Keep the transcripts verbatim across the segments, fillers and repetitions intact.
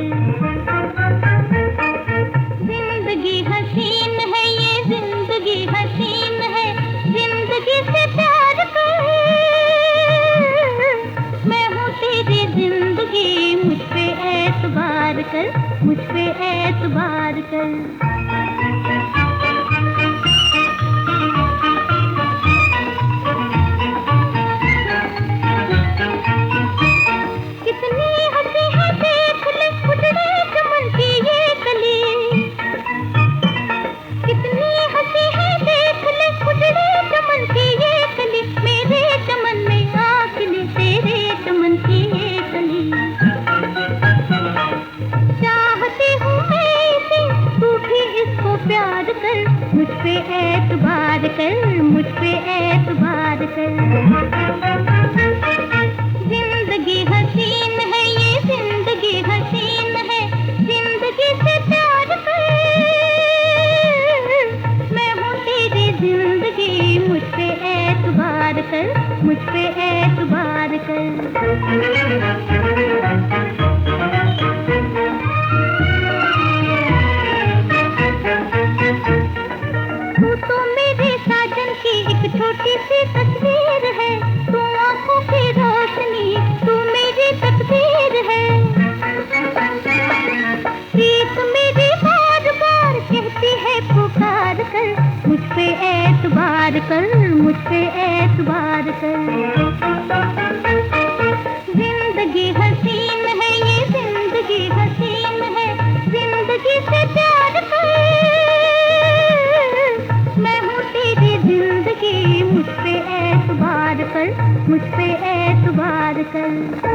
जिंदगी हसीन है ये जिंदगी हसीन है, जिंदगी से प्यार कर। मैं हूँ तेरी जिंदगी, मुझ पे एतबार कर, मुझ पे एतबार कर। मुझ पे एतबार कर, मुझ पे एतबार कर। जिंदगी हसीन है ये जिंदगी हसीन है, जिंदगी से प्यार कर। मैं हूँ तेरी जिंदगी, मुझ पे एतबार कर, मुझ पे एतबार कर। छोटी सी तस्वीर है, तू आँखों की रोशनी, तू मेरी तकदीर है। प्रीत मेरी बार बार कहती है पुकार कर, मुझ पे एतबार कर, मुझ पे एतबार कर। जिंदगी हसीन है ये जिंदगी हसीन है, जिंदगी से प्यार कर। मैं हूँ तेरी जिंदगी, मुझ पे एतबार कर, मुझ पे एतबार कर।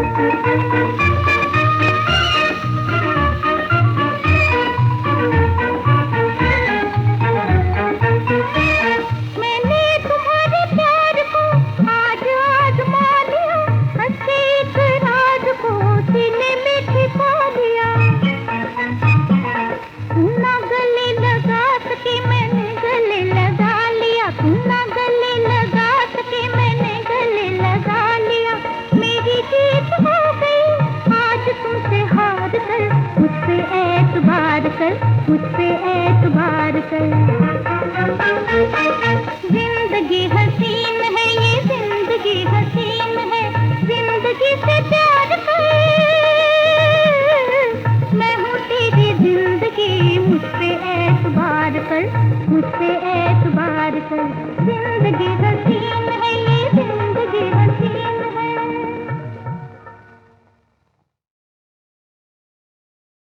मैंने तुम्हारे प्यार को आज आजमा लिया, हंसे एक राज को सीने में छिपा लिया। ना गले लगा सके मैंने गले लगा लिया, ना गले लगा सके मैंने गले लगा लिया। मेरी जीत हो गई आज तुमसे हार कर, मुझ पे एतबार कर, मुझ पे एतबार कर। जिंदगी हसीन है ये जिंदगी हसीन है, जिंदगी से प्यार कर। मैं हूँ तेरी जिंदगी, मुझ पे एतबार कर, मुझ पे एतबार कर। जिंदगी